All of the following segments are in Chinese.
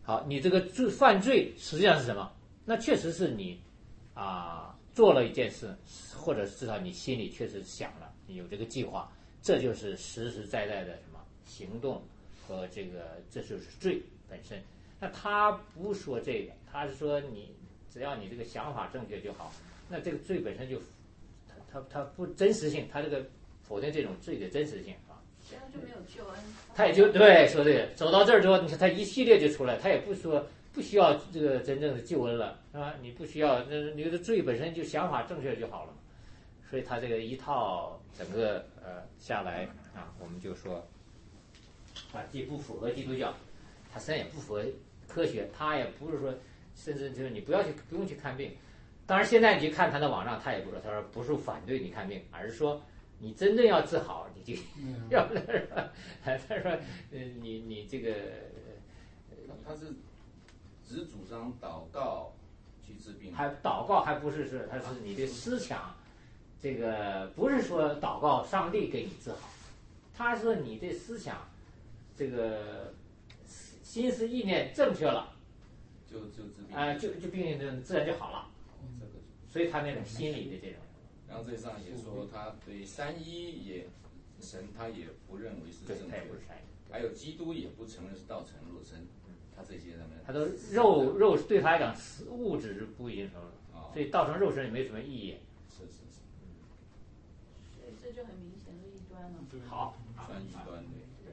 好，你这个犯罪实际上是什么？那确实是你做了一件事，或者至少你心里确实想了，你有这个计划，这就是实实在在的什么行动和这就是罪本身。那他不说这个，他是说你只要你这个想法正确就好。那这个罪本身就它不真实性，它这个否定这种罪的真实性啊。 这样就没有救恩。 他也就对说对，走到这儿之后，你看他一系列就出来，他也不说不需要这个真正的救恩了，是吧？你不需要，你的罪本身就想法正确就好了。所以他这个一套整个下来我们就说既不符合基督教，他实际上也不符合科学，他也不是说，甚至就是你不用去看病。当然现在你去看他的网上，他也不说，他说不是反对你看病，而是说你真正要治好，你就要不然说，他说你这个他是只主张祷告去治病， 还祷告还不是他是你的思想，这个不是说祷告上帝给你治好，他说你的思想这个心思意念正确了， 就治病就病自然就好了。所以他那种心理的这种， 然后这上也说他对三一也神他也不认为是正确，还有基督也不承认是道成肉身，他这些他都肉对他来讲物质不一定承认，所以道成肉身也没什么意义。 是， 所以这就很明显的异端了。 好， 算异端对。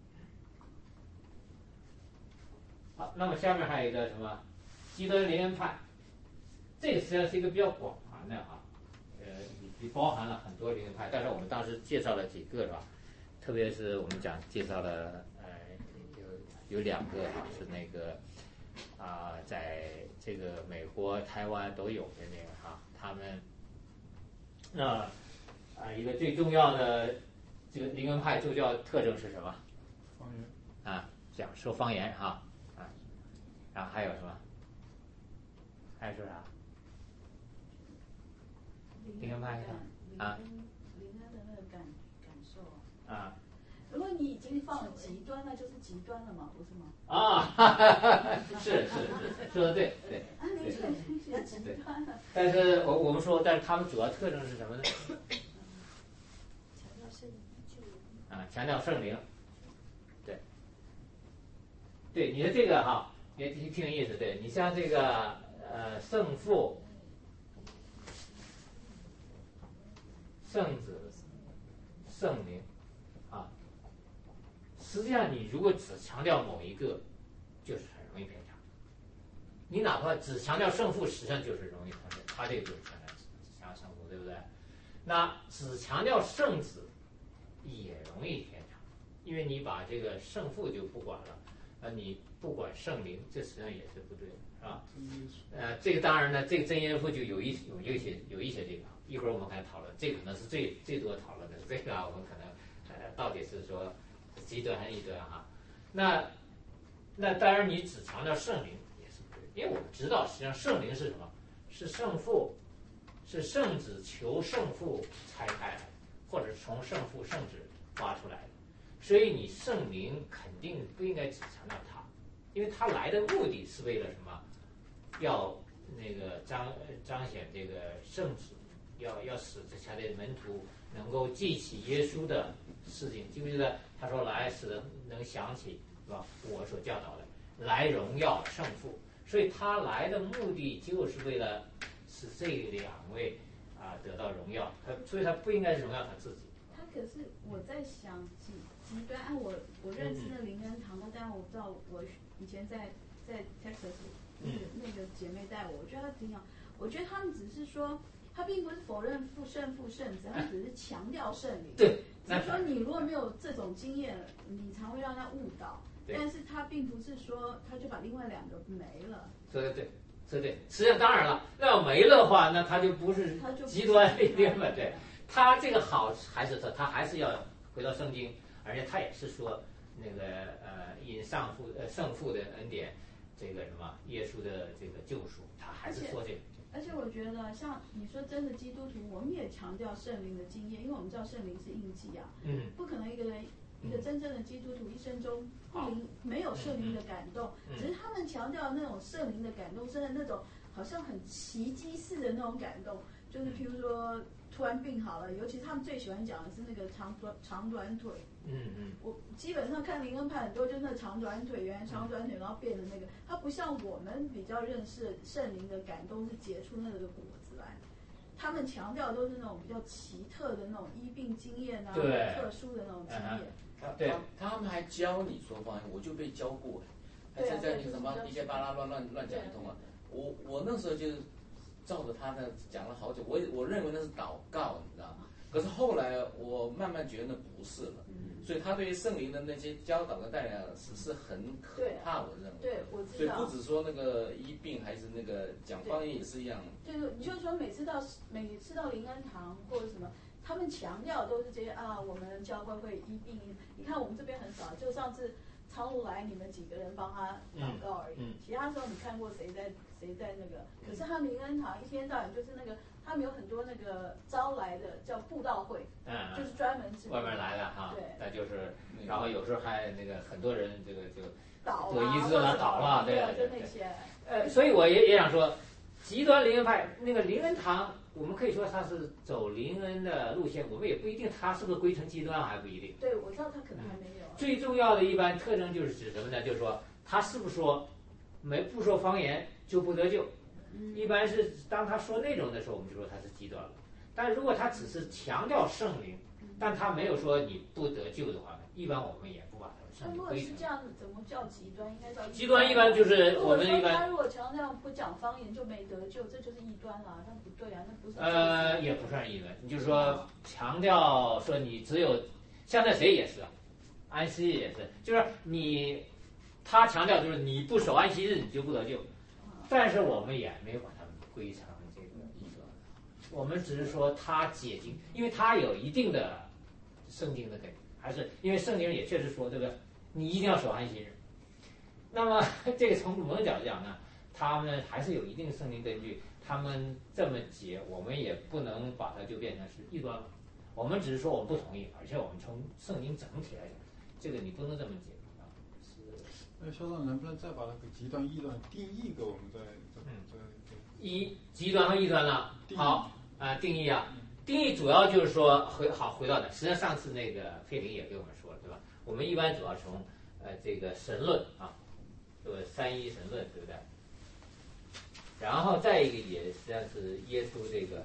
好，那么下面还有一个什么基督灵恩派。这个实际上是一个比较广泛的也包含了很多灵恩派，但是我们当时介绍了几个是吧？特别是我们介绍了有两个是那个在这个美国、台湾都有的那个他们一个最重要的这个灵恩派宗教特征是什么？ 方言讲说方言然后还有什么？还有说啥？灵恩派灵恩的那个感受如果你已经放了极端，那就是极端了嘛，不是吗？ 是说的对。 你确实是极端了。 但是我们说，但是他们主要特征是什么呢？强调圣灵。对，你的这个也挺有意思。对你像这个圣父、圣子、圣灵实际上你如果只强调某一个，就是很容易偏差。你哪怕只强调圣父，实际上就是容易偏差，他这个就是强调圣父，对不对？那只强调圣子也容易偏差，因为你把这个圣父就不管了，你不管圣灵，这实际上也是不对的，是吧？这个当然呢，这个真耶稣就有一些这个，一会儿我们还讨论，这可能是最多讨论的这个我们可能到底是说极端还是异端那当然你只强调圣灵也是不对，因为我们知道实际上圣灵是什么？是圣父，是圣子求圣父拆开来，或者是从圣父圣子发出来的。所以你圣灵肯定不应该只强调他，因为他来的目的是为了什么？要那个彰显这个圣子，要使这下的门徒能够记起耶稣的事情，记不记得他说来使得能想起，是吧？我所教导的，来荣耀圣父。所以他来的目的就是为了使这两位得到荣耀，所以他不应该荣耀他自己。 他可是我在想极端，我认识的灵恩堂的，但我不知道我以前在 Texas 那个姐妹带我觉得他挺好。我觉得他们只是说，他并不是否认圣父圣子，他只是强调圣灵。 对， 只是说你如果没有这种经验，你常会让他误导。但是他并不是说他就把另外两个没了。对， 实际上当然了，那要没了的话，那他就不是极端一点了。对，他这个好还是他还是要回到圣经，而且他也是说那个因圣父的恩典，这个什么耶稣的这个救赎，他还是说这个。 而且我觉得，像你说真的基督徒，我们也强调圣灵的经验，因为我们知道圣灵是印记不可能一个人一个真正的基督徒一生中没有圣灵的感动，只是他们强调那种圣灵的感动是那种好像很奇迹式的那种感动，就是譬如说突然病好了，尤其他们最喜欢讲的是那个长短腿。我基本上看灵恩派很多就是那长短腿，原来长短腿然后变成那个，它不像我们比较认识圣灵的感动是结出那个果子来。他们强调都是那种比较奇特的那种医病经验啊，特殊的那种经验。 对，他们还教你说方言，我就被教过，还是在那个什么一些巴拉乱讲一通啊。我那时候就是照着他的讲了好久，我认为那是祷告，你知道吗？可是后来我慢慢觉得那不是了，所以他对于圣灵的那些教导的带来是很可怕，我认为。 对，我知道。 所以不只说那个医病，还是那个讲方言也是一样。 对，你就说每次到灵恩堂或者什么。他们强调都是这些啊，我们教会会医病。你看我们这边很少，就上次超路来，你们几个人帮他祷告而已。其他时候你看过谁在那个？可是他们灵恩堂一天到晚就是那个，他们有很多那个招来的叫布道会，就是专门是外面来的哈。 对， 那就是，然后有时候还那个很多人这个就倒得医治了倒了，对就那些。 所以我也想说，极端灵恩派那个灵恩堂。我们可以说他是走灵恩的路线，我们也不一定他是不是归成极端，还不一定。 对，我知道他可能还没有。 最重要的一般特征就是指什么呢？就是说他是不是说不说方言就不得救？一般是当他说那种的时候，我们就说他是极端了。但如果他只是强调圣灵，但他没有说你不得救的话，一般我们也不把它圣灵归成。 如果是这样子，怎么叫极端？应该叫极端。一般就是我们一般。 他如果强调不讲方言就没得救，这就是异端了，那不对啊，那不是。 也不算异端，你就是说强调说你只有，像那谁也是，安息日也是，就是他强调就是你不守安息日你就不得救，但是我们也没有把它归成这个异端，我们只是说他解经，因为他有一定的圣经的根据，还是因为圣经也确实说这个你一定要守安息日。那么这个从某种角度讲呢，他们还是有一定圣经根据，他们这么解，我们也不能把它就变成是异端了。我们只是说我们不同意，而且我们从圣经整体来讲，这个你不能这么解啊。 那校长能不能再把那个极端异端定义给我们再极端和异端了？好定义啊，定义主要就是说回到的，实际上上次那个费林也给我们说了，对吧？我们一般主要从这个神论啊，这个三一神论，对不对？然后再一个也实际上是耶稣这个，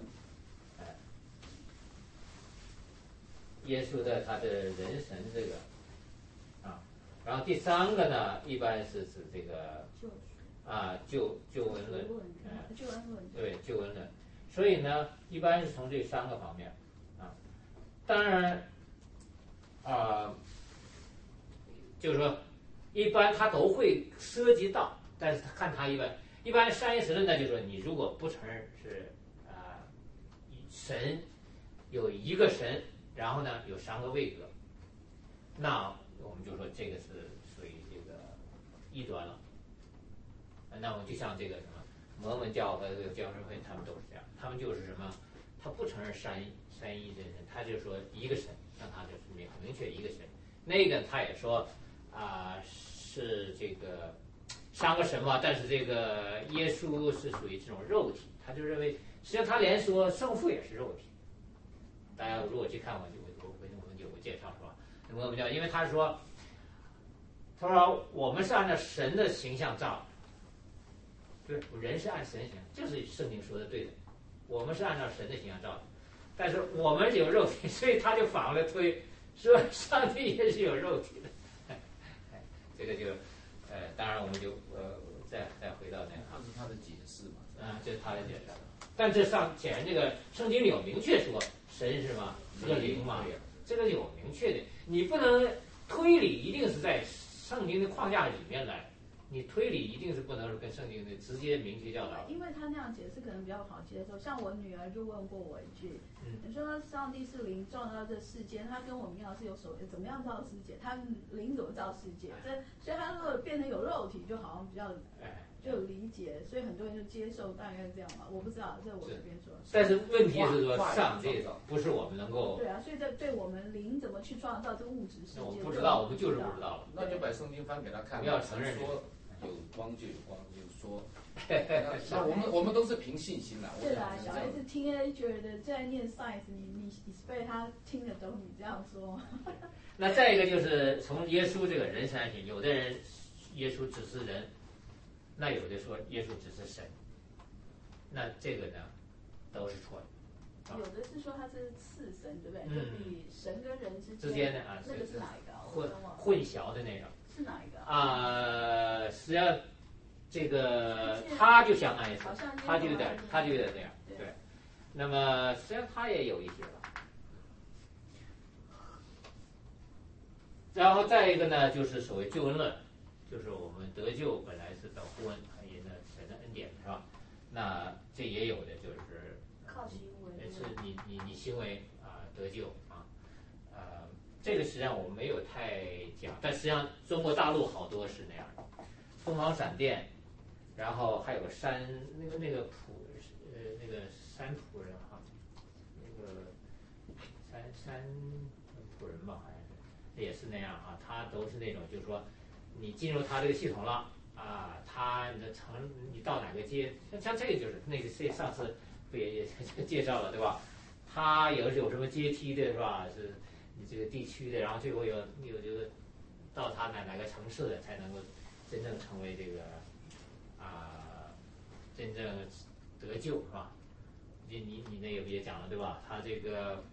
耶稣的他的人神这个然后第三个呢，一般是指这个救恩论， 救恩论， 对救恩论。所以呢，一般是从这三个方面当然就是说一般他都会涉及到，但是看他一般三一神论呢，就是说你如果不承认是神有一个神，然后呢有三个位格，那我们就说这个是属于这个异端了。那我们就像这个什么摩门教和这个教生会，他们都是这样，他们就是什么，他不承认三一真神，他就说一个神，让他就是明确一个神。那个他也说是这个三个神嘛，但是这个耶稣是属于这种肉体，他就认为，实际上他连说圣父也是肉体。大家如果去看我介绍是吧？摩门教，因为他说我们是按照神的形象造的，对，人是按神形象，就是圣经说的对的，我们是按照神的形象造的，但是我们有肉体，所以他就反过来推说上帝也是有肉体的。这个就当然我们就再回到那个这是他的解释嘛， 这是他的解释。但这显然这个圣经里有明确说神是吗？是个灵嘛？这个有明确的，你不能推理一定是在圣经的框架里面来， 你推理一定是不能跟圣经的直接明确教导。 因为他那样解释可能比较好接受。像我女儿就问过我一句，你说上帝是灵创造这世界，他跟我们一样是有手，怎么样造世界？他灵怎么造世界？所以他如果变成有肉体，就好像比较就有理解，所以很多人就接受，大概是这样吧。我不知道，这我随便说。 但是问题是说，上帝不是我们能够。 对啊，所以这对我们灵怎么去创造这个物质世界？ 我不知道，我们就是不知道了。 那就把圣经翻给他看， 不要承认说有光就有光，就说。那我们都是凭信心啦。 对啦，小孩子teenager的在念 science， 你被他听得懂你这样说。 那再一个就是从耶稣这个人产品，有的人耶稣只是人，那有的说耶稣只是神，那这个呢都是错的。 有的是说他是次神，对不对？就比神跟人之间的啊， 那个是哪一个？ 混淆的那种。 是哪一个？ 实际上这个他就相当于他就有点那样，对。那么实际上他也有一些吧。然后再一个呢，就是所谓救恩论，就是我们得救本来是得呼恩，也呢神的恩典是吧？那这也有的就是靠行为， 是你行为得救啊，这个实际上我们没有太讲，但实际上中国大陆好多是那样的，凤凰闪电，然后还有个山那个山仆人哈，那个山仆人吧好像是，也是那样啊，他都是那种就是说你进入他这个系统了啊，他的你到哪个阶，像这个就是那个上次不也介绍了对吧？他有什么阶梯的是吧？是你这个地区的，然后最后有这个到他哪个城市的才能够真正成为这个真正得救是吧？你那个也讲了对吧？他这个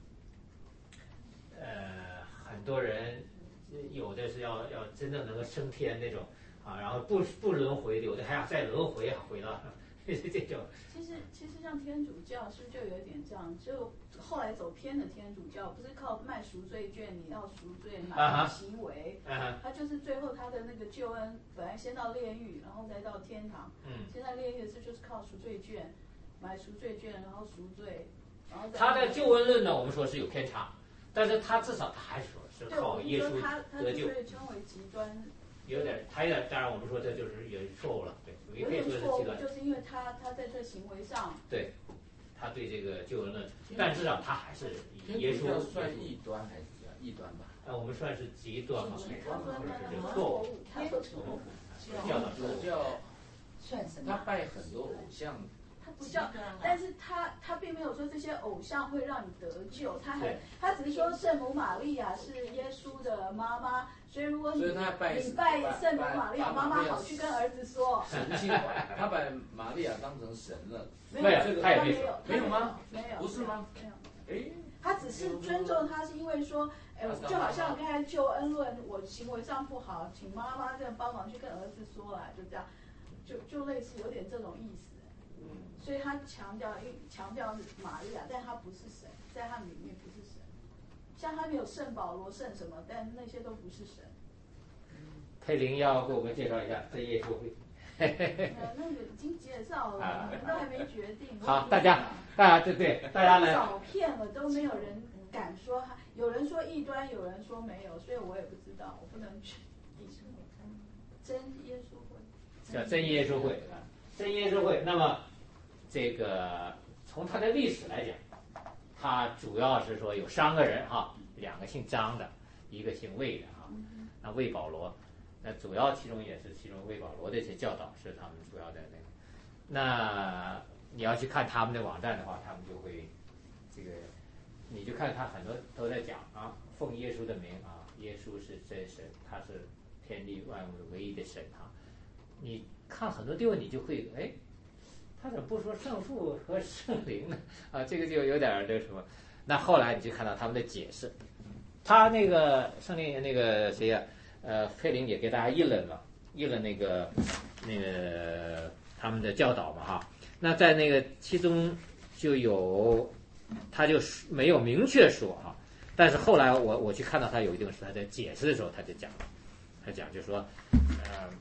很多人有的是要真正能够升天那种啊，然后不轮回，有的还要再轮回回到这种。 其实像天主教是不是就有点这样？就后来走偏的天主教，不是靠卖赎罪券，你要赎罪买行为，他就是最后他的那个救恩，本来先到炼狱，然后再到天堂。现在炼狱就是靠赎罪券，买赎罪券，然后赎罪，然后他的救恩论呢，我们说是有偏差，但是他至少他还是说是靠耶稣得救。 他称为极端。 有点，当然我们说这就是有错误了，对， 有点错误，就是因为他在这行为上， 对，他对这个救恩论，但至少他还是耶稣算异端还是异端吧？ 我们算是极端嘛， 他说是错误， 他说错误， 叫算什么？他拜很多偶像。 他不叫，但是他并没有说这些偶像会让你得救，他只是说圣母玛利亚是耶稣的妈妈，所以如果你拜圣母玛利亚妈妈好去跟儿子说， 神性化，他把玛利亚当成神了， 没有，这个他也没有吗？ 没有， 不是吗？ 没有，他只是尊重他，是因为说，就好像刚才救恩论，我行为上不好，请妈妈这样帮忙去跟儿子说啦，就这样，就类似有点这种意思。所以他强调玛利亚，但他不是神，在他里面不是神。像他没有圣保罗、圣什么，但那些都不是神。 佩玲要给我们介绍一下这耶稣会。 那个已经介绍了，你们都还没决定。 好，大家对，大家来。 找遍了都没有人敢说，有人说异端，有人说没有，所以我也不知道，我不能去。真耶稣会。 叫真耶稣会。真耶稣会，那么这个从它的历史来讲，它主要是说有3个人哈，两个姓张的，一个姓魏的哈。那魏保罗，那主要其中魏保罗的一些教导是他们主要的那个。那你要去看他们的网站的话，他们就会这个，你就看他很多都在讲啊，奉耶稣的名啊，耶稣是真神，他是天地万物的唯一的神哈。你看很多地方，你就会他怎么不说圣父和圣灵呢？啊，这个就有点这什么。那后来你就看到他们的解释，他那个圣灵那个谁呀？佩林也给大家议论那个他们的教导嘛哈。那在那个其中就有，他就没有明确说哈，但是后来我去看到他有一定是他在解释的时候他就讲了，他讲就说，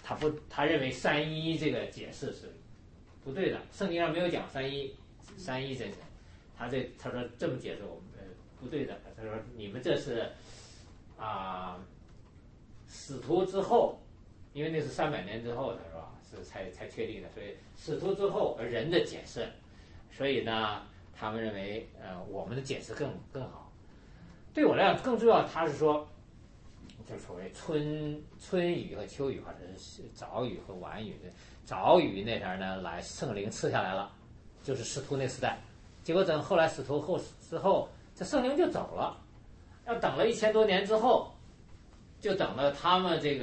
他认为三一这个解释是不对的，圣经上没有讲三一真神，他说这么解释我们不对的，他说你们这是使徒之后，因为那是300年之后的是吧？是才确定的，所以使徒之后人的解释，所以呢，他们认为我们的解释更好。对我来讲更重要，他是说，就所谓春雨和秋雨，或者是早雨和晚雨的。早雨那边呢，来圣灵赐下来了，就是使徒那时代。结果等后来使徒之后，这圣灵就走了，要等了1000多年之后，就等了他们这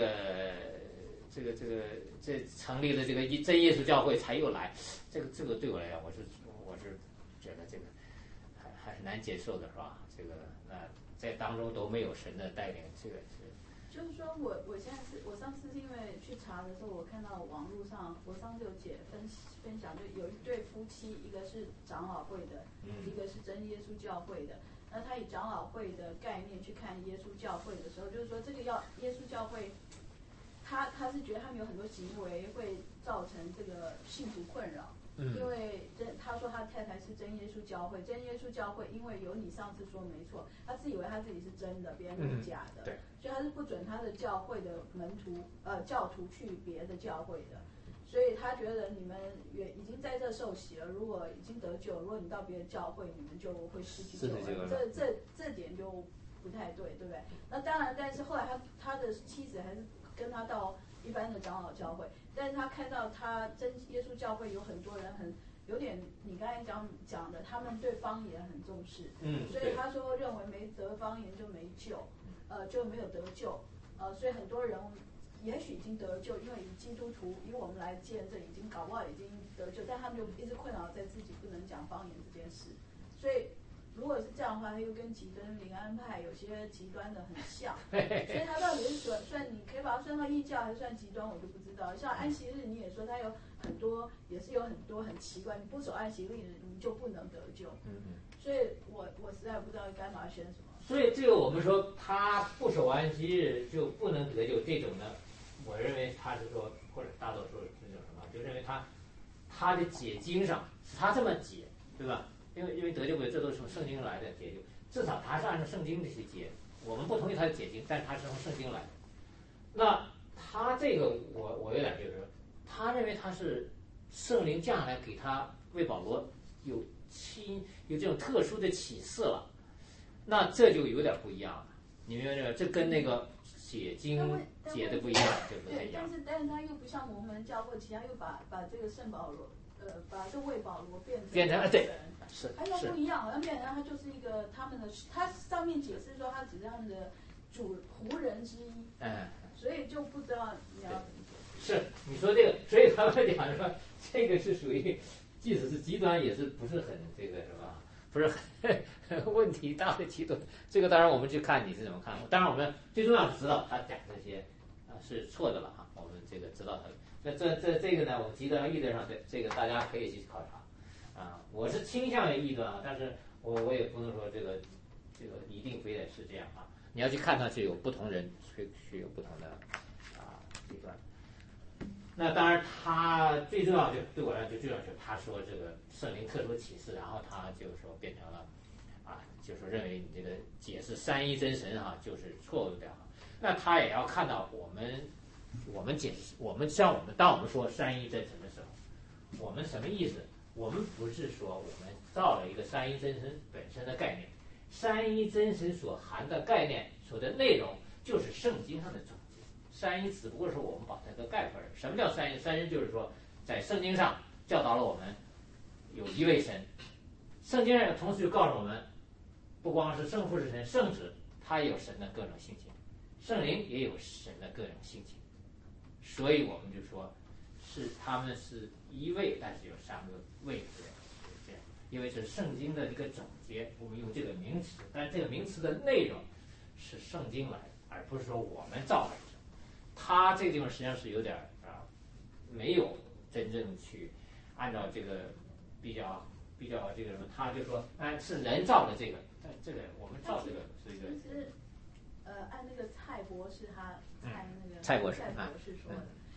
成立的这个真耶稣教会才又来。这个对我来讲，我是觉得这个还是难接受的，是吧？这个在当中都没有神的带领，这个是。 就是说我上次是因为去查的时候，我看到网络上，我上次有分享，就有一对夫妻，一个是长老会的，一个是真耶稣教会的。那他以长老会的概念去看耶稣教会的时候，就是说这个耶稣教会，他是觉得他们有很多行为会造成这个信徒困扰。因为他说他太太是真耶稣教会，真耶稣教会因为有你上次说没错，他自以为他自己是真的，别人是假的，所以他是不准他的教会的教徒去别的教会的，所以他觉得你们也已经在这受洗了，如果已经得救，如果你到别的教会，你们就会失去救恩，这点就不太对，对不对？那当然，但是后来他的妻子还是跟他到一般的长老教会。但是他看到他真耶稣教会有很多人有点你刚才讲的，他们对方言很重视，所以他说认为没得方言就没救，就没有得救，所以很多人也许已经得救，因为基督徒以我们来见证，已经搞不好已经得救，但他们就一直困扰在自己不能讲方言这件事，所以。如果是这样的话，他又跟极端灵安派有些极端的很像，所以他到底是算你可以把它算到异教还是算极端，我就不知道。像安息日，你也说他有很多，也是有很多很奇怪，你不守安息日你就不能得救。所以我实在不知道该把它选什么。 所以这个我们说他不守安息日就不能得救，这种呢，我认为他是说，或者大多数是这种什么，就认为他的解经上是他这么解，对吧？因为得救不得，这都是从圣经来的解救，至少他是按照圣经的去解。我们不同意他的解经，但是他是从圣经来的。那他这个我有点就是说，他认为他是圣灵降下来给他为保罗有这种特殊的启示了，那这就有点不一样了。你明白这个？这跟那个解经解的不一样，就不太一样。 但是他又不像摩门教会，其他又把这个圣保罗。把这卫保罗变成对，是， 他又不一样，好像变成他就是一个他们的，他上面解释说他只是他们的仆人之一，所以就不知道你要怎么解释。 是你说这个，所以他们讲说这个是属于，即使是极端，也是不是很这个是吧？不是很问题大的极端。这个当然我们去看你是怎么看，当然我们最重要是知道他讲这些是错的了哈，我们这个知道他。那这个呢，我们极端异端上，这个大家可以去考察，我是倾向于异端啊，但是我也不能说这个一定非得是这样啊，你要去看它是有不同人去有不同的极端。那当然，他最重要就对我来讲就最重要就是他说这个圣灵特殊启示，然后他就说变成了就说认为你这个解释三一真神就是错误的那他也要看到我们解释，当我们说三一真神的时候，我们什么意思？我们不是说我们造了一个三一真神本身的概念，三一真神所含的概念所的内容就是圣经上的总结。三一只不过是我们把它的概括。什么叫三一？三一就是说，在圣经上教导了我们有一位神，圣经上同时就告诉我们，不光是圣父是神，圣子他也有神的各种性情，圣灵也有神的各种性情。所以我们就说，他们是一位，但是有三个位置，这样，因为是圣经的一个总结，我们用这个名词，但这个名词的内容是圣经来的，而不是说我们造来的。他这个地方实际上是有点没有真正去按照这个比较这个什么，他就说是人造的这个，但这个我们造这个是一个。 其实按那个蔡博士蔡博士说的，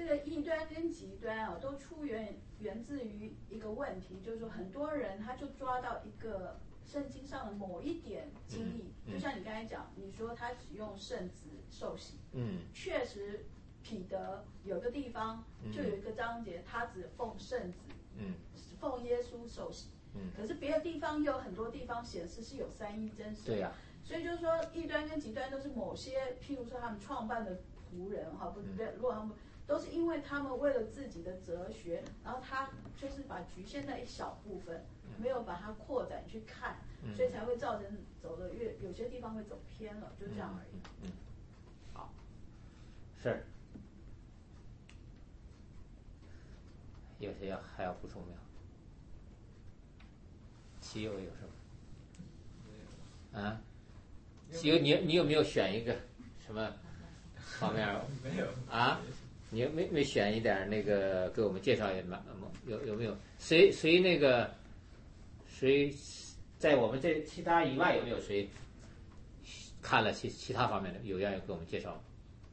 这个异端跟极端啊，都源自于一个问题，就是说很多人他就抓到一个圣经上的某一点经义，就像你刚才讲，你说他使用圣子受洗，确实彼得有个地方就有一个章节，他只奉圣子，奉耶稣受洗，可是别的地方又有很多地方显示是有三一真神， 对呀、 所以就是说异端跟极端都是某些，譬如说他们创办的仆人哈，不对，如果他们都是因为他们为了自己的哲学，然后他就是把局限在一小部分，没有把它扩展去看，所以才会造成走的有些地方会走偏了，就这样而已。 好，是。有谁还要补充没有？齐友有什么？啊？齐友，你有没有选一个什么方面？ 没有啊？你没选一点那个给我们介绍一下？有没有？谁在我们这其他以外有没有谁看了其他方面的有愿意给我们介绍？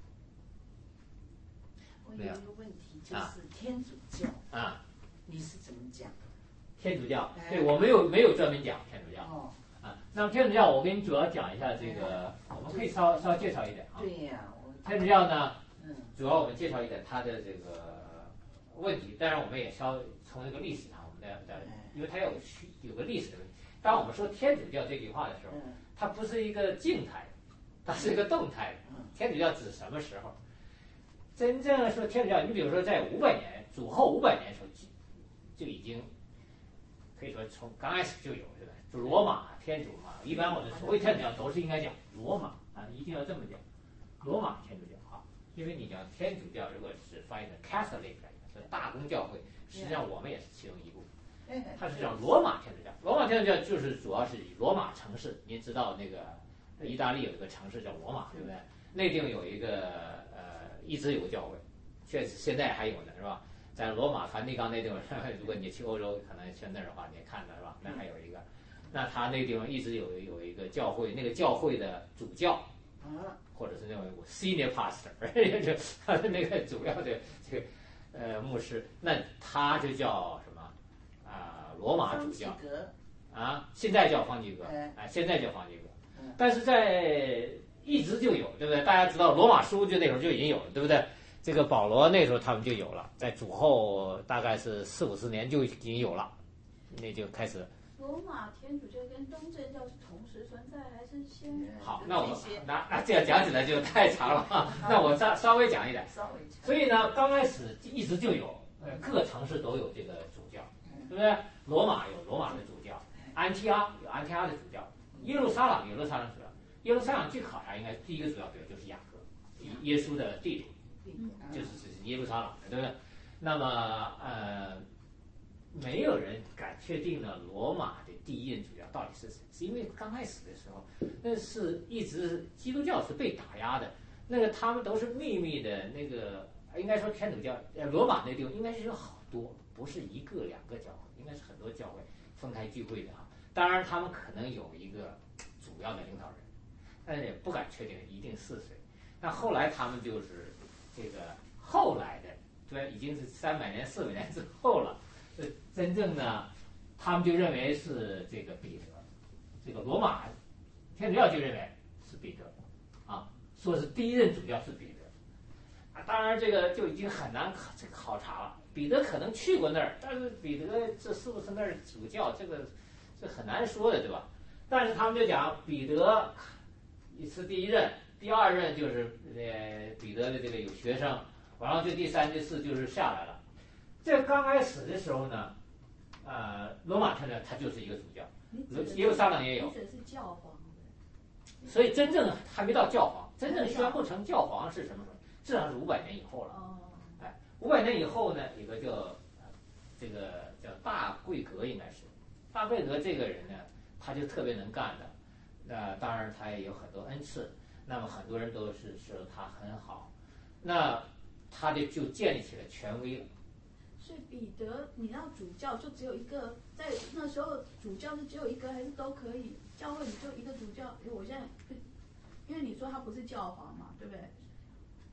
我有一个问题，就是天主教啊， 你是怎么讲？ 天主教，对我没有专门讲天主教。 哦， 啊，那么天主教我给你主要讲一下这个，我们可以稍介绍一点啊。 对呀， 天主教呢，主要我们介绍一点它的这个问题，当然我们也稍从这个历史上，我们在，因为它有个历史的问题。当我们说天主教这句话的时候，它不是一个静态的，它是一个动态的。天主教指什么时候？真正说天主教，你比如说在500年主后500年的时候就已经可以说从刚开始就有，对吧？就罗马天主嘛，一般我们所谓天主教都是应该讲罗马啊，一定要这么讲，罗马天主教啊，因为你讲天主教如果是翻译成 Catholic 来讲，是大公教会，实际上我们也是其中一部分。它是叫罗马天主教，罗马天主教就是主要是以罗马城市，您知道那个意大利有一个城市叫罗马，对不对？那地方有一个一直有个教会，确实现在还有呢，是吧？在罗马梵蒂冈那地方，如果你去欧洲，可能去那儿的话，你也看到是吧？那还有一个，那他那个地方一直有一个教会，那个教会的主教，或者是那种 senior pastor， 就他的那个主要的这个牧师，那他就叫什么罗马主教啊，现在叫方济各，现在叫方济各，但是在一直就有，对不对？大家知道罗马书就那时候就已经有了，对不对？这个保罗那时候他们就有了，在主后大概是40-50年就已经有了，那就开始。 罗马天主教跟东正教是同时存在还是先？ 好，那我们那这样讲起来就太长了啊。那我稍微讲一点。所以呢，刚开始一直就有，各个城市都有这个主教，对不对？罗马有罗马的主教，安提阿有安提阿的主教，耶路撒冷有耶路撒冷主教。耶路撒冷据考察应该第一个主教就是雅各，耶稣的弟弟。就是耶路撒冷，对不对？那么没有人敢确定呢，罗马的第一任主教到底是谁？是因为刚开始的时候，那是一直基督教是被打压的，那个他们都是秘密的，那个应该说天主教，罗马那地方应该是有好多，不是1个2个教会，应该是很多教会分开聚会的啊。当然，他们可能有一个主要的领导人，但是也不敢确定一定是谁。那后来他们就是这个后来的，对，已经是300年、400年之后了。真正呢，他们就认为是这个彼得，这个罗马天主教就认为是彼得，啊，说是第一任主教是彼得，啊，当然这个就已经很难考察了。彼得可能去过那儿，但是彼得这是不是那儿主教，这个是很难说的，对吧？但是他们就讲彼得是第一任，第二任就是彼得的这个有学生，然后就第3、第4就是下来了。这刚开始的时候呢，罗马天主教它就是一个主教，耶路撒冷也有。 你指的是教皇， 所以真正还没到教皇，真正宣布成教皇是什么时候？至少是500年以后了。500年以后呢，有个叫这个叫大贵格，应该是大贵格这个人呢，他就特别能干的，当然他也有很多恩赐，那么很多人都是说他很好，那他就建立起了权威了。 所以彼得，你要主教就只有一个，在那时候主教是只有一个，还是都可以？教会你就一个主教？我现在，因为你说他不是教皇嘛，对不对？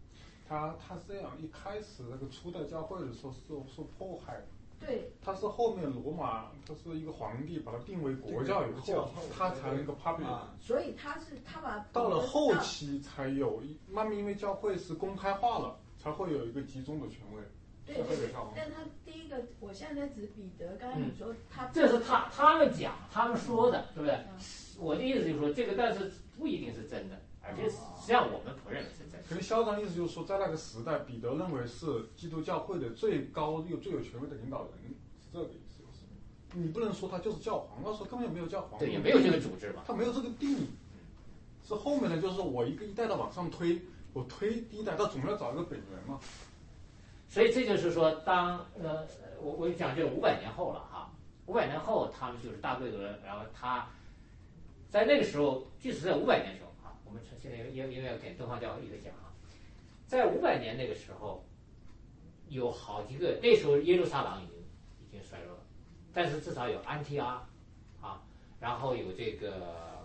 他是这样，一开始那个初代教会的时候是受迫害的。 对， 他是后面罗马，他是一个皇帝把它定为国教以后，他才那个 public。 所以他把到了后期才有慢慢因为教会是公开化了，才会有一个集中的权威。 对，但他第一个，我现在在指彼得，刚才你说他， 这是他们讲，他们说的，对不对？我的意思就是说，这个但是不一定是真的，而且实际上我们不认为是真的。 可能校长意思就是说，在那个时代，彼得认为是基督教会的最高又最有权威的领导人，是这个意思。你不能说他就是教皇，那时候根本也没有教皇， 对，也没有这个组织嘛， 他没有这个定义。是后面的，就是我一个一代的往上推，我推第一代，他总要找一个本源嘛。 所以这就是说，当我讲就是500年后了哈，500年后他们就是大贵族，然后他在那个时候，即使在500年的时候啊，我们现在因为要给东方教会一个讲啊，在500年那个时候，有好几个，那时候耶路撒冷已经衰落了，但是至少有安提阿啊，然后有这个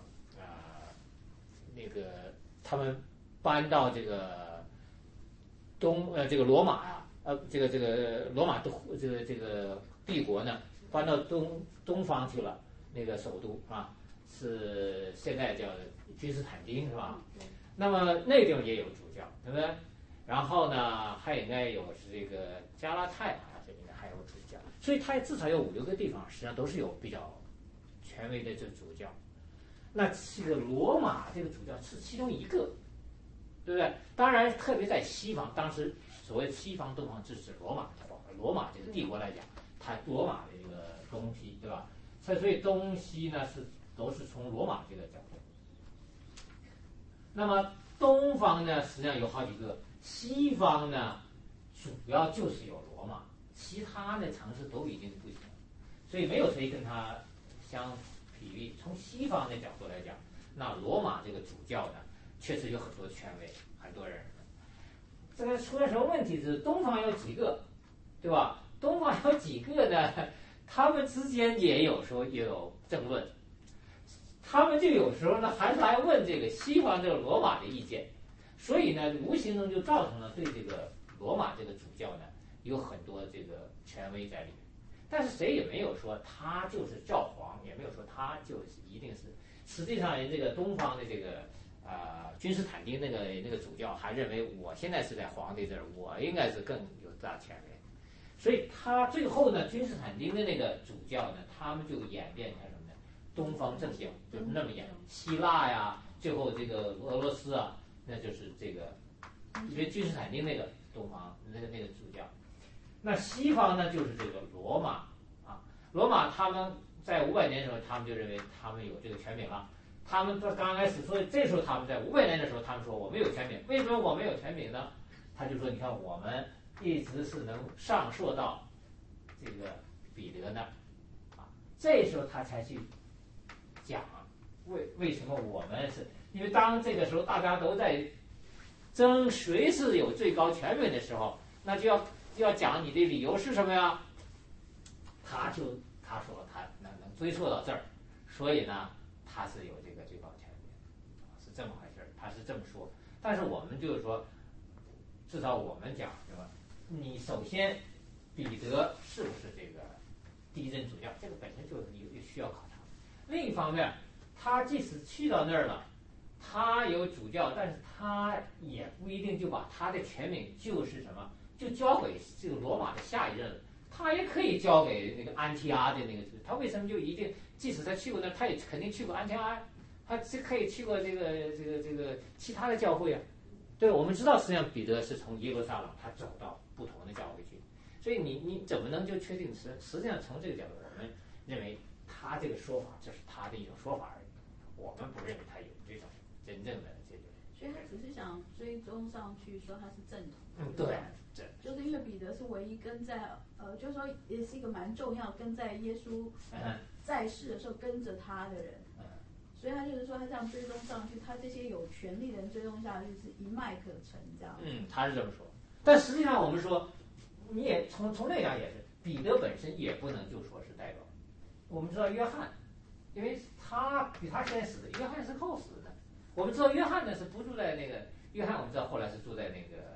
那个他们搬到这个这个罗马呀。这个罗马这个帝国呢，搬到东方去了，那个首都啊，是现在叫君士坦丁是吧？那么那个地方也有主教，对不对？然后呢，还应该有是这个加拉太啊，这里面还有主教，所以它至少有5、6个地方，实际上都是有比较权威的这主教。那这个罗马这个主教是其中一个，对不对？当然，特别在西方，当时。所谓西方东方是指罗马这个帝国来讲，它罗马的这个东西，对吧？所以东西呢都是从罗马这个角度。那么东方呢，实际上有好几个，西方呢主要就是有罗马，其他的城市都已经不行了，所以没有谁跟它相比喻。从西方的角度来讲，那罗马这个主教呢，确实有很多权威，很多人。这个出了什么问题？是东方有几个，对吧？东方有几个呢？他们之间也有时候也有争论，他们就有时候呢还是来问这个西方这个罗马的意见，所以呢无形中就造成了对这个罗马这个主教呢有很多这个权威在里面。但是谁也没有说他就是教皇，也没有说他就是一定是。实际上，这个东方的这个。君士坦丁那个主教还认为我现在是在皇帝这儿，我应该是更有大权威，所以他最后呢，君士坦丁的那个主教呢，他们就演变成什么呢？东方正教，就是那么演。希腊呀，最后这个俄罗斯啊，那就是这个，因为君士坦丁那个东方那个主教，那西方呢就是这个罗马啊，罗马他们在500年的时候，他们就认为他们有这个权柄了。他们刚开始，所以这时候他们在500年的时候，他们说我们有权柄。为什么我们有权柄呢？他就说，你看我们一直是能上溯到这个彼得呢，啊，这时候他才去讲为什么我们是，因为当这个时候大家都在争谁是有最高权柄的时候，那就要讲你的理由是什么呀？他说他能追溯到这儿，所以呢。他是有这个最高权威，是这么回事，他是这么说。但是我们就是说，至少我们讲什么？你首先，彼得是不是这个第一任主教？这个本身就是需要考察。另一方面，他即使去到那儿了，他有主教，但是他也不一定就把他的权柄就是什么，就交给这个罗马的下一任，他也可以交给那个安提阿的那个。他为什么就一定？即使他去过那，他也肯定去过安提阿，他是可以去过这个其他的教会啊。对，我们知道，实际上彼得是从耶路撒冷他走到不同的教会去，所以你怎么能就确定实际上从这个角度，我们认为他这个说法这是他的一种说法而已，我们不认为他有这种真正的这个。 所以他只是想追踪上去，说他是正统。 对， 就是因为彼得是唯一跟在就是说也是一个蛮重要跟在耶稣在世的时候跟着他的人，所以他就是说他这样追踪上去，他这些有权力的人追踪下去是一脉可承这样。 他是这么说，但实际上我们说，你也从那讲也是，彼得本身也不能就说是代表。我们知道约翰，因为他比他先死的，约翰是后死的。我们知道约翰呢是不住在那个，约翰我们知道后来是住在那个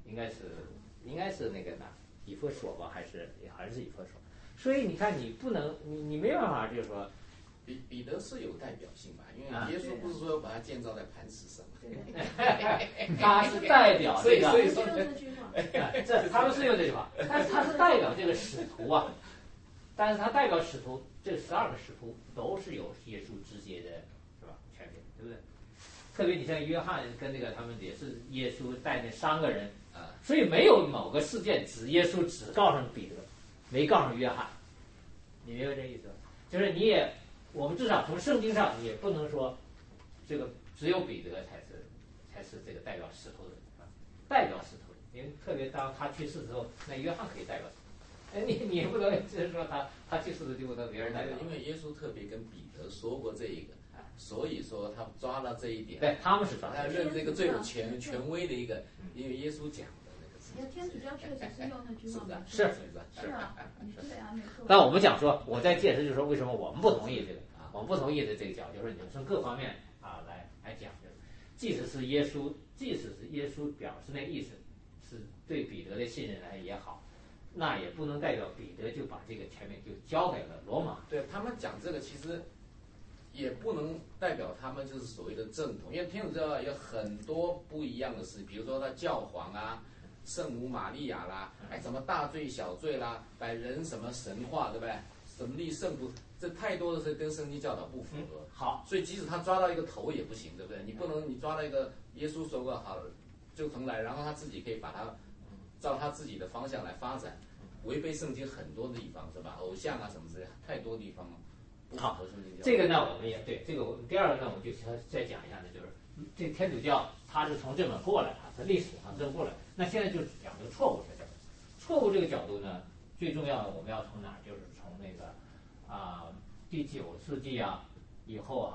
应该是那个哪以弗所吧，还是以弗所。所以你看，你不能，你没办法，就是说， 彼得是有代表性吧？因为耶稣不是说要把他建造在磐石上， 他是代表这个， 所以说这句话， 他们是用这句话，但是他是代表这个使徒啊，但是他代表使徒，这12个使徒都是有耶稣直接的，是吧？权柄，对不对？特别你像约翰跟那个他们也是耶稣带那3个人啊，所以没有某个事件耶稣只告诉彼得，没告诉约翰，你明白这意思吧？就是我们至少从圣经上也不能说这个只有彼得才是这个代表使徒的人啊，代表使徒的，因为特别当他去世之后，那约翰可以代表使徒，你也不能就是说他去世了就不能别人代表， 因为耶稣特别跟彼得说过这一个。所以说他抓了这一点， 对，他们是抓， 他认这个最有权威的一个，因为耶稣讲的那个事情。 天主教确实是用那句话， 是啊，对啊，没错。 但我们讲说，我在解释就是说，为什么我们不同意这个啊？我们不同意的这个角，就是你从各方面啊来讲，就是即使是耶稣表示那意思是对彼得的信任来也好，那也不能代表彼得就把这个权柄就交给了罗马。 对他们讲这个其实。也不能代表他们就是所谓的正统，因为天主教有很多不一样的事，比如说他教皇啊、圣母玛利亚啦，什么大罪小罪啦，把人什么神话，对不对？什么立圣徒，这太多的是跟圣经教导不符合。 好， 所以即使他抓到一个头也不行，对不对？你不能你抓到一个耶稣说过好就重来，然后他自己可以把它照他自己的方向来发展，违背圣经很多地方是吧？偶像啊什么之类，太多地方了。 好，这个呢，我们也对这个。第二个呢，我们就再讲一下呢，就是这天主教它是从这么过来的，它历史上这么过来。那现在就讲这个错误这个角度。错误这个角度呢，最重要的我们要从哪儿？就是从那个第9世纪啊以后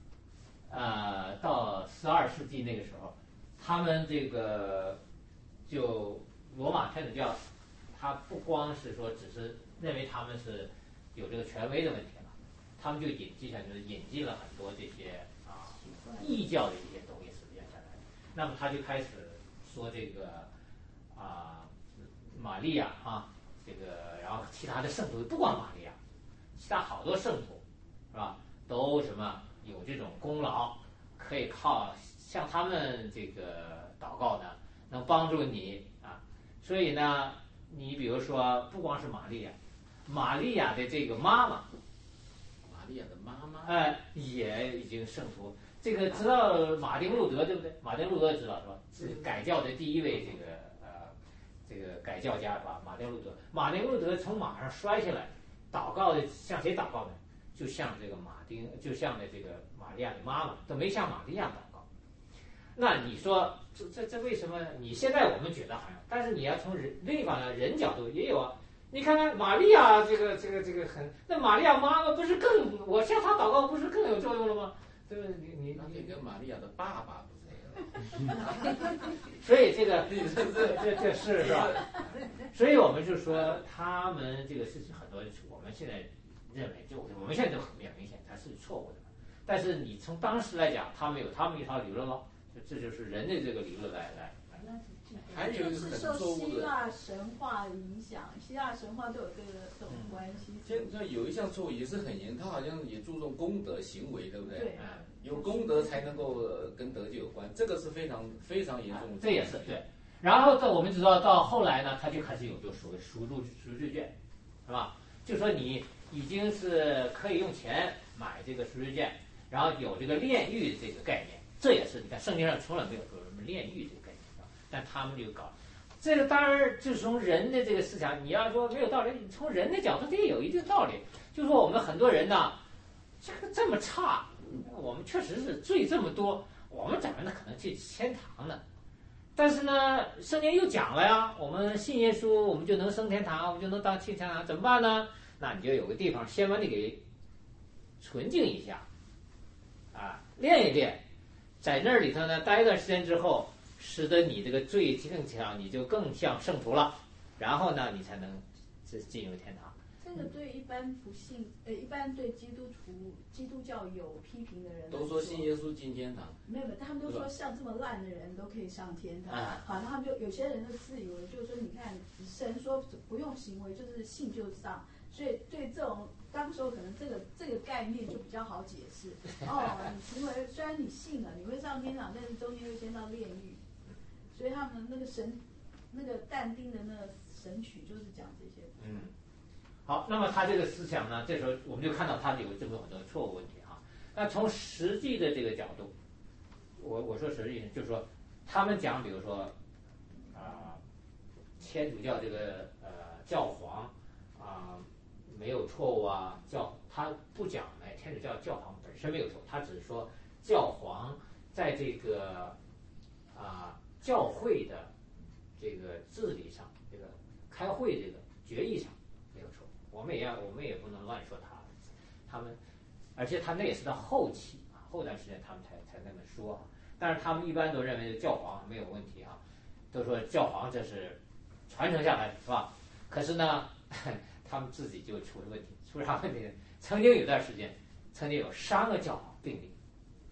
到12世纪那个时候，他们这个就罗马天主教，他不光是说只是认为他们是有这个权威的问题。他们就引进了很多这些异教的一些东西实践下来，那么他就开始说这个玛利亚这个然后其他的圣徒不光玛利亚，其他好多圣徒是吧，都什么有这种功劳，可以靠向他们这个祷告呢，能帮助你啊。所以呢，你比如说不光是玛利亚的这个妈妈。 玛利亚的妈妈， 也已经圣徒。这个知道马丁路德对不对？马丁路德知道是吧？是改教的第一位这个改教家是吧？马丁路德。马丁路德从马上摔下来，祷告的向谁祷告呢？就向这个就向这个玛利亚的妈妈，都没向玛利亚祷告。那你说这为什么？你现在我们觉得好像，但是你要从另一方面人角度也有啊。你看看玛利亚这个那玛利亚妈妈不是我向她祷告不是更有作用了吗？对不对？你跟玛利亚的爸爸不是那个， 所以这个这是吧？所以我们就说他们这个事情很多，我们现在认为我们现在都很明显它是错误的，但是你从当时来讲，他们有他们一套理论了，这就是人的这个理论来。 还有一个很错误的， 希腊神话影响，希腊神话都有这种关系。 那有一项错误也是很严，他好像也注重功德行为，对不对？ 对， 有功德才能够跟德就有关，这个是非常非常严重的。 这也是对。然后我们知道到后来呢，他就开始有就所谓赎罪券，是吧？就说你已经是可以用钱买这个赎罪券，然后有这个炼狱这个概念，这也是你看圣经上从来没有说什么炼狱这个概念。但他们就搞，这个当然就是从人的这个思想，你要说没有道理，从人的角度这也有一定道理。就说我们很多人呢，这么差，我们确实是罪这么多，我们怎么可能去天堂呢？但是呢，圣经又讲了呀，我们信耶稣，我们就能升天堂，我们就能去天堂，怎么办呢？那你就有个地方先把你给纯净一下，练一练，在那里头呢待一段时间之后。使得你这个罪更强，你就更像圣徒了，然后呢，你才能进入天堂。 这个对一般不信一般对基督教有批评的人都说信耶稣进天堂， 没有，他们都说像这么烂的人都可以上天堂。好，那他们就有些人就自以为就是说，你看神说不用行为，就是信就上，所以对这种当时候可能这个概念就比较好解释。哦，你行为虽然你信了，你会上天堂，但是中间会先到炼狱，所以他们那个那个但丁的那个神曲就是讲这些。 好，那么他这个思想呢，这时候我们就看到他有这么很多错误问题哈。那从实际的这个角度，我说实际就是说，他们讲，比如说天主教这个教皇没有错误啊，他不讲呢，天主教教皇本身没有错误，他只是说教皇在这个教会的这个治理上，这个开会这个决议上没有错误。我们也不能乱说他们，而且他那也是到后期后段时间他们才那么说。但是他们一般都认为教皇没有问题都说教皇这是传承下来是吧？可是呢，他们自己就出了问题，出啥问题呢？曾经有段时间，曾经有3个教皇并立。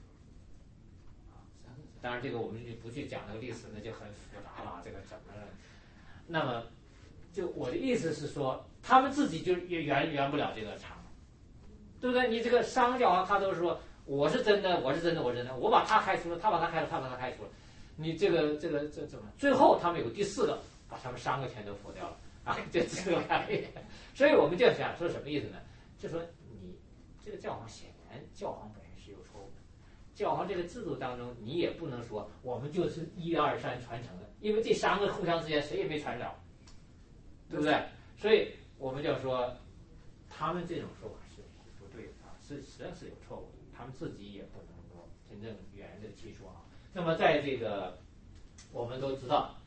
当然，这个我们就不去讲那个历史，那就很复杂了。这个怎么了？那么，就我的意思是说，他们自己就也圆不了这个场，对不对？你这个3个教皇，他都是说我是真的，我是真的，我是真的，我把他开除了，他把他开除了，他把他开除了。你这怎么？最后他们有第4个，把他们3个全都否掉了就这个概念。所以我们就想说什么意思呢？就说你这个教皇显然教皇本身是有错误的。教皇这个制度当中，你也不能说我们就是1、2、3传承的，因为这3个互相之间谁也没传了，对不对？所以我们就说，他们这种说法是不对的实际上是有错误的，他们自己也不能够真正圆的提出那么在这个我们都知道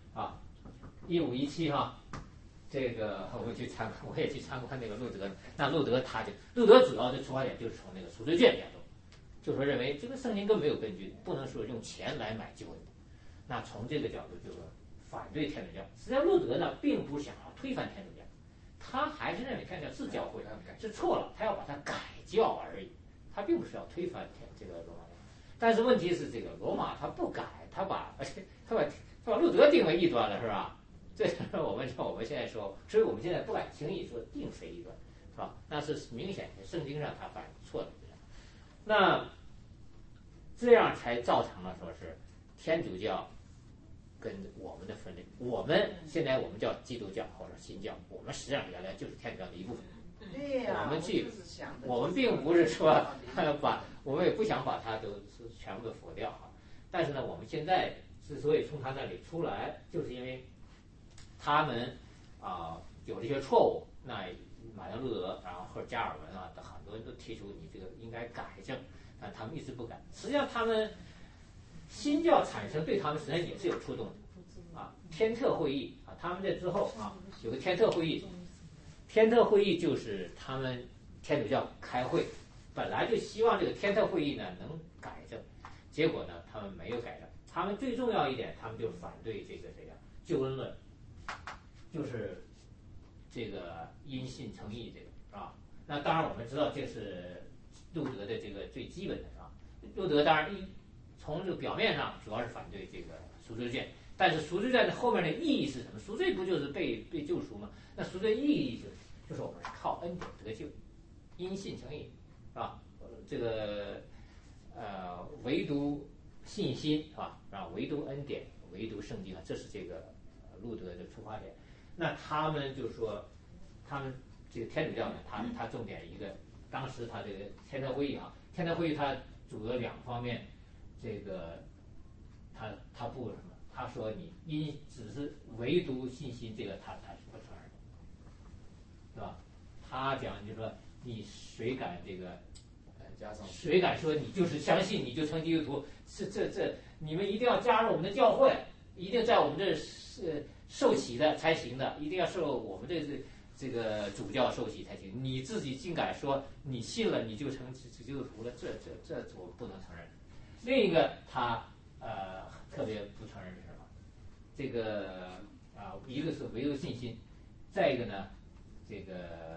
15、17这个我也去参观那个路德，那路德主要的出发点就是从那个赎罪券角度。就说认为这个圣经根本没有根据，不能说用钱来买救恩。那从这个角度就说反对天主教。实际上路德呢并不想要推翻天主教，他还是认为天主教是教会是错了，他要把它改教而已，他并不是要推翻这个罗马。但是问题是这个罗马他不改，他把路德定为异端了，是吧？这是我们现在说，所以我们现在不敢轻易说定谁异端，是吧？那是明显的圣经上他犯错了。那这样才造成了说是天主教跟我们的分裂。现在我们叫基督教或者新教，我们实际上原来就是天主教的一部分。 对呀， 我们并不是说我们也不想把它都是全部都否掉但是呢，我们现在之所以从他那里出来，就是因为他们有这些错误。那马丁路德，然后或者加尔文的很多人都提出你这个应该改正，但他们一直不改。实际上，他们新教产生对他们实际上也是有触动的天特会议他们在之后有个天特会议，天特会议就是他们天主教开会，本来就希望这个天特会议呢能改正，结果呢他们没有改正。他们最重要一点，他们就反对这个救恩论，就是这个因信称义，这个是吧？那当然我们知道这是路德的这个最基本的路德当然从这个表面上主要是反对这个赎罪券，但是赎罪券的后面的意义是什么？赎罪不就是被救赎吗？那赎罪意义就是我们是靠恩典得救，因信称义，是吧？这个唯独信心是吧？唯独恩典，唯独圣经这是这个路德的出发点。那他们就说，他们这个天主教呢，他重点一个，当时他这个天特会议天特会议他主要2方面，这个他不什么，他说你只是唯独信心，这个他是不承认的，是吧？他讲就是说你谁敢这个谁敢说你就是相信你就成基督徒？这你们一定要加入我们的教会，一定在我们这受洗的才行的，一定要受我们这个主教受洗才行。你自己竟敢说你信了你就成基督徒了，这我不能承认。另一个他特别不承认是什么？这个一个是唯独信心，再一个呢，这个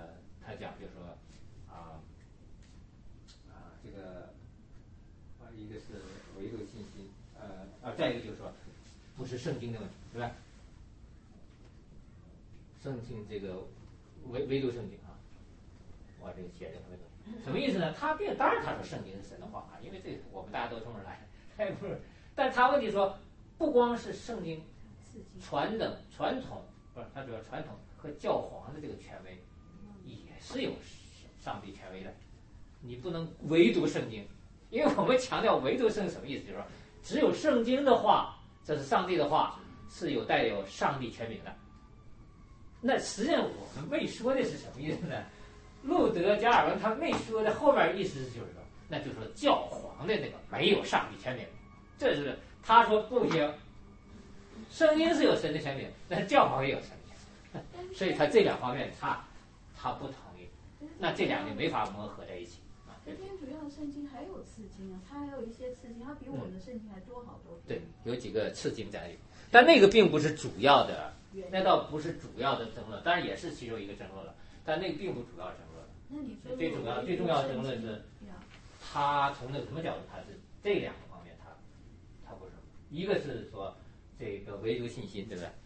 他讲就是说这个一个是维度信息，再一个就是说不是圣经的问题，对吧？圣经这个唯独圣经啊，我这个写的唯独什么意思呢？当然他说圣经是神的话啊，因为这个我们大家都这么来，不是，但他问题说不光是圣经传统，不是，它主要传统和教皇的这个权威也是有上帝权威的，你不能唯独圣经，因为我们强调唯独圣经什么意思？就是说只有圣经的话，这是上帝的话，是带有上帝权柄的。那实际上我们未说的是什么意思呢？路德、加尔文他未说的后面意思就是说，那就是说教皇的那个没有上帝权柄，这是他说不行。圣经是有神的权柄，但是教皇也有神的权柄，所以他这两方面他不同意，那这两个没法磨合在一起。 天主教的圣经还有次经啊，它还有一些次经，它比我们的圣经还多好多。 对，有几个次经在里，但那个并不是主要的，那倒不是主要的争论，当然也是其中一个争论了，但那个并不主要争论。 那你说最重要的争论是，他从那个什么角度，他是这两个方面，他不是，一个是说这个唯独信心，对不对？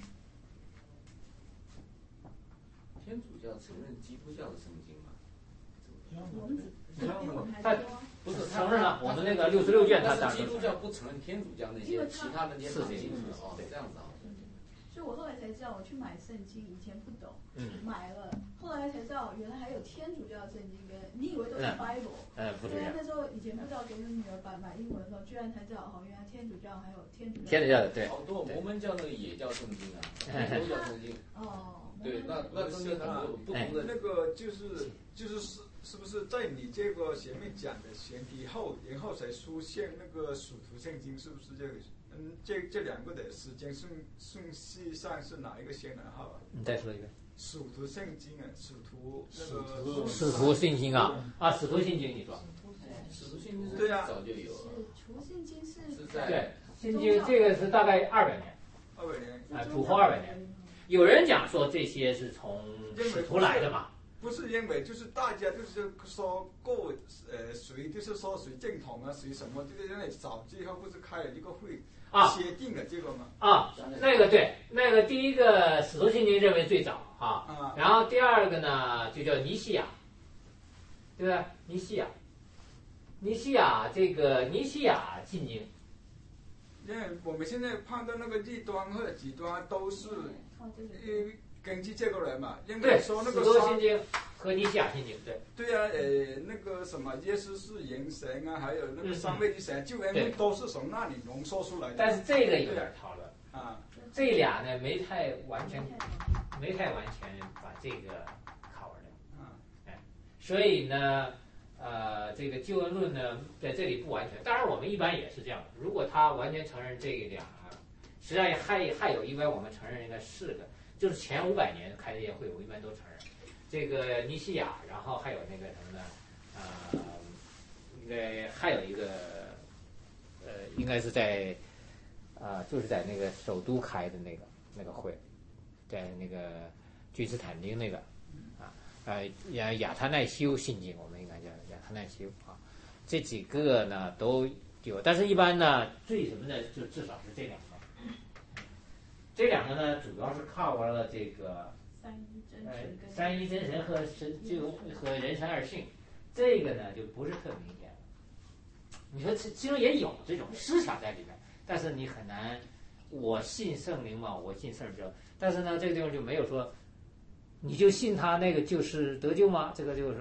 天主教承认基督教的圣经吗？ 我们他不是承认了，我们那个66卷他当然基督教不承认天主教那些其他的那些经哦，这样子啊。 所以我后来才知道，我去买圣经，以前不懂，买了，后来才知道原来还有天主教圣经跟你以为都是 Bible， 不是这样。 那时候以前不知道，给女儿买英文的时候，居然才知道哦，原来天主教还有天主教的对。 好多摩门教那个也叫圣经啊，都叫圣经。 哦。 对，那中间很多不同的那个是不是在你这个前面讲的前提后，然后才出现那个属徒圣经，是不是这个？这两个的时间顺序上是哪一个先呢？好吧。 你再说一遍。 属徒圣经啊，属徒那个。 使徒信经啊，使徒信经，你说。 使徒信经是对呀， 早就有了。 使徒信经是在对信经这个是大概200年。 200年。 主后200年。有人讲说这些是从使徒来的嘛？ 不是因为就是大家就是说谁就是说谁正统啊，谁什么，就是因为早最后不是开了一个会协定了这个吗？ 那个对，那个第一个使徒信经认为最早啊，然后第二个呢就叫尼西亚，对吧？尼西亚这个尼西亚信经， 因为我们现在判断那个异端或者极端都是根据这个人嘛，因为说那个使徒信经和尼西亚信经， 对啊，那个什么耶稣是人神啊，还有那个三位一神，就因为都是从那里浓缩出来的。 但是这个有点讨论啊， 这俩呢没太完全把这个考虑了所以呢，这个救恩论呢在这里不完全。当然我们一般也是这样的，如果他完全承认这俩，实际上还有一般我们承认应该4个。就是前500年开这些会，我一般都承认。这个尼西亚，然后还有那个什么呢？应该还有一个，应该是在，就是在那个首都开的那个会，在那个君士坦丁那个，亚他奈修信经，我们应该叫亚他奈修啊。这几个呢都有，但是一般呢最什么呢？就至少是这两个。这两个呢，主要是靠了这个三一真神和人神二性，这个呢就不是特明显。你说其中也有这种思想在里面，但是你很难，我信圣灵嘛，我信圣者，但是呢这个地方就没有说，你就信他那个就是得救吗？这个就是，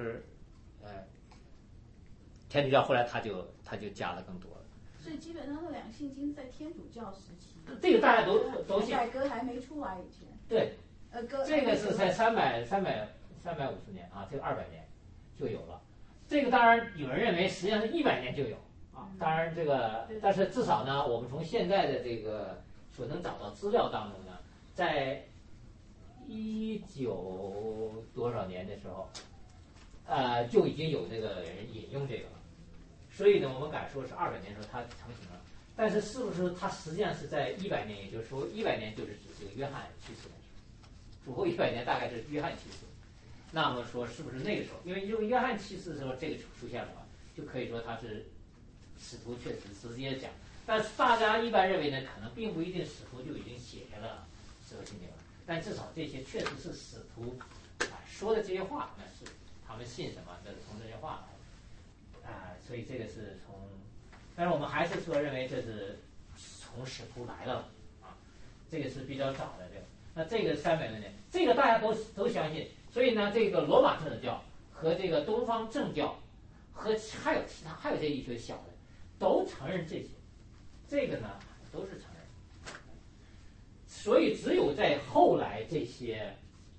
天主教后来他就加了更多了。 所以基本上这两信经在天主教时期， 这个大家都信。 改革还没出来以前。 对，这个是在350年啊，这个200年就有了。这个当然有人认为实际上是100年就有啊。当然这个，但是至少呢，我们从现在的这个所能找到资料当中呢，在19多少年的时候，就已经有那个人引用这个了。所以呢，我们敢说是200年的时候它成型了，但是是不是它实际上是在100年，也就是说100年就是指这个约翰去世的时候，主后100年大概是约翰去世， 那么说是不是那个时候？因为约翰七世的时候这个出现了嘛，就可以说他是使徒确实直接讲。但是大家一般认为呢，可能并不一定使徒就已经写下了使徒信条了，但至少这些确实是使徒说的这些话，那是他们信什么，那是从这些话来所以这个是从，但是我们还是说认为这是从使徒来的这个是比较早的这个。那这个300多年，这个大家都相信，所以呢，这个罗马正教和这个东方正教和还有其他还有这一些小的都承认这些，这个呢都是承认。所以只有在后来这些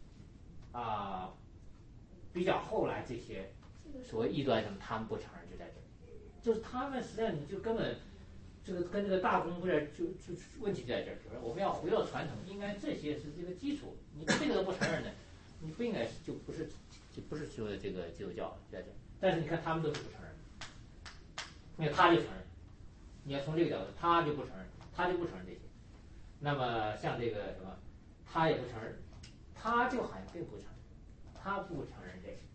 比较后来这些所谓异端什么，他们不承认，就在这儿，就是他们实际上你就根本。这个跟这个大公不是就问题在这儿，就是我们要回到传统，应该这些是这个基础，你这个都不承认的，你不应该就不是说的这个基督教在这儿。但是你看他们都是不承认，因为他就承认，你要从这个角度，他就不承认，他就不承认这些。那么像这个什么，他也不承认，他就好像并不承认，他不承认这个。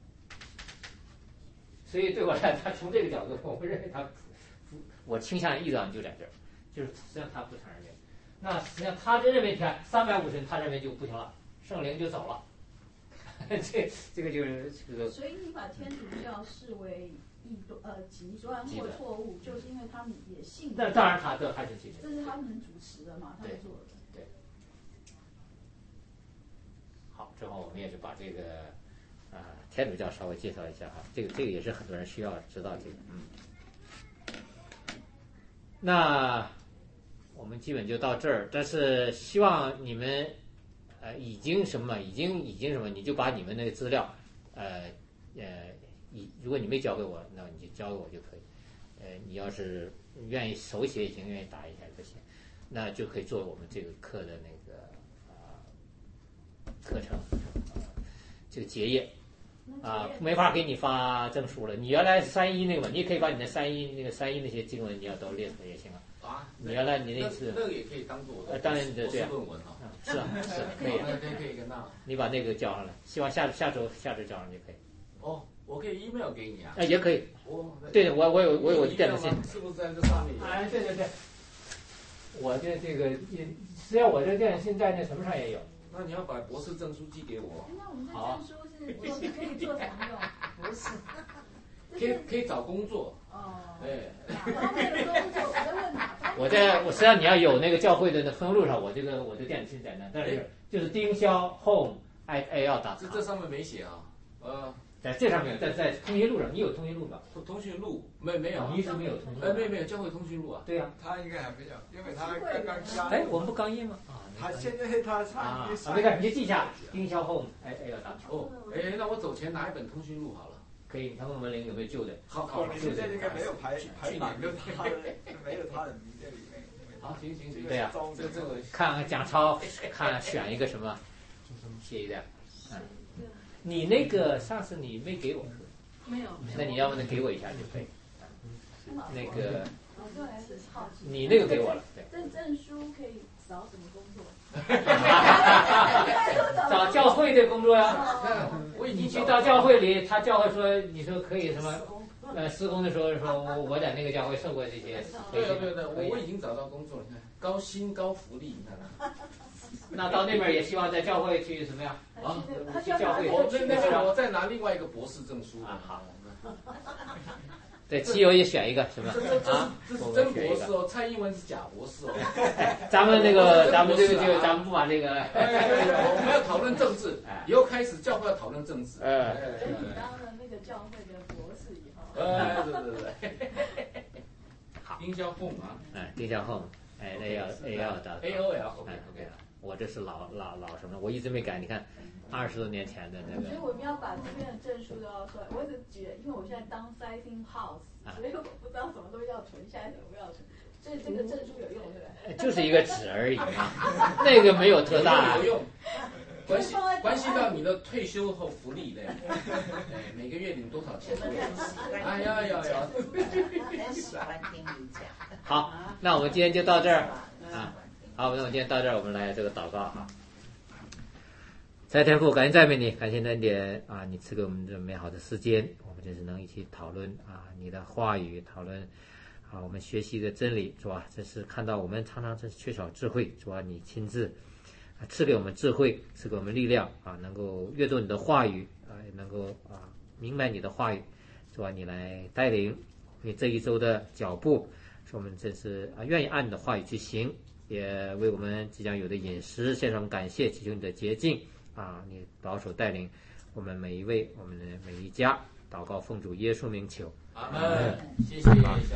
所以对我来，他从这个角度，我不认为他。我倾向异端就在这儿，就是实际上他不承认这个。那实际上他就认为，你看350人，他认为就不行了，圣灵就走了。这个就是这个。 所以你把天主教视为极端或错误，就是因为他们也信。 那当然他还是信。 这是他们主持的嘛，他们做的。 对。好，之后我们也是把这个天主教稍微介绍一下哈，这个也是很多人需要知道这个那我们基本就到这儿，但是希望你们已经什么，已经什么，你就把你们那个资料如果你没交给我，那你就交给我就可以。你要是愿意手写也行，愿意打一下也行，那就可以做我们这个课的那个课程这个结业。没法给你发证书了。你原来3.1那个嘛，你也可以把你的3.1那些经文你要都列出来也行啊。你原来你那次那个也可以当做我的当然对博士论文哈。 是可以可以跟那。 你把那个交上来，希望下周交上就可以。 哦，我可以 email 给你啊。 也可以。对，我有电子信。 是不是在这上面？ 对。我这个实际上我这电子信在那什么上也有。 那你要把博士证书寄给我。 那我们这证书是可以做什么用？ 不是， 可以找工作。 哪方面的工作？我在问哪方面？ 我实际上你要有那个教会的那通路上，我的电子信在那，但是就是丁霄 home@al.com。 这上面没写啊。 在这上面，在通讯录上，你有通讯录吗？ 通讯录没有？ 你一直没有通讯录？ 没有，教会通讯录啊。 对呀， 他应该还没有，因为他刚刚加。 我们不刚印吗？ 他现在他没看，你就记下丁霄 home@al.com。 那我走前拿一本通讯录好了。 可以，他问我们领有没有旧的？ 好，你现在应该没有排版，没有他的名在里面。 好，行。 对呀， 这个看讲抄，看选一个什么，写一点。你那个上次你没给我是吧？ 没有。 那你要不能给我一下就可以。那个， 对，是好奇。 你那个给我了，对。 证书可以找什么工作？ 找教会的工作呀。你去到教会里，他教会说，你说可以什么？施工的时候说，我在那个教会受过这些。 对，我已经找到工作了，你看高薪高福利，你看。 那到那边也希望在教会去什么呀？去教会。 我再拿另外一个博士证书。 好。对，基友也选一个是吧？ 这是真博士哦，蔡英文是假博士哦。 咱们咱们不把这个。 我们要讨论政治，以后开始教会要讨论政治。 等你当了那个教会的博士以后。 对。好。丁霄 home 啊。 丁霄 home，AOL 的。 AOL。OK。 我这是老什么？我一直没改，你看。20多年前的那个， 所以我们要把这边的证书都要出来。我只觉得，因为我现在当 sizing house，所以我不知道什么东西要存，现在什么不要存，所以这个证书有用，对不对？ 就是一个纸而已嘛，那个没有特大有用，关系到你的退休后福利的，每个月领多少钱？哎呀， 很喜欢听你讲。 好，那我们今天就到这儿啊。好，那我们今天到这儿，我们来这个祷告哈。 在天父，感谢赞美你，感谢恩典啊！你赐给我们这美好的时间，我们真是能一起讨论啊你的话语，讨论啊我们学习的真理，主啊，这是看到我们常常真是缺少智慧，主啊，你亲自赐给我们智慧，赐给我们力量啊，能够阅读你的话语啊，也能够明白你的话语，主啊，你来带领为这一周的脚步，使我们真是愿意按你的话语去行，也为我们即将有的饮食献上感谢，祈求你的洁净啊，你保守带领我们每一位，我们的每一家，祷告奉主耶稣名求， 阿门，谢谢。